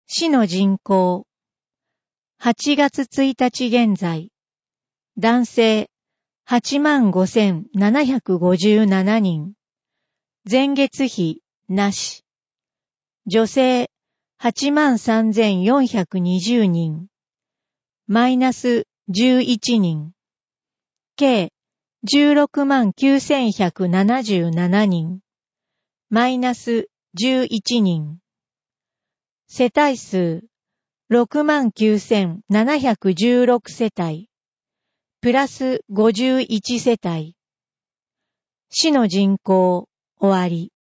市の人口。8月1日現在。男性85,757人。前月比なし。女性83,420人。マイナス11人。計169,177人。マイナス11人。世帯数69,716世帯。プラス51世帯。市の人口終わり。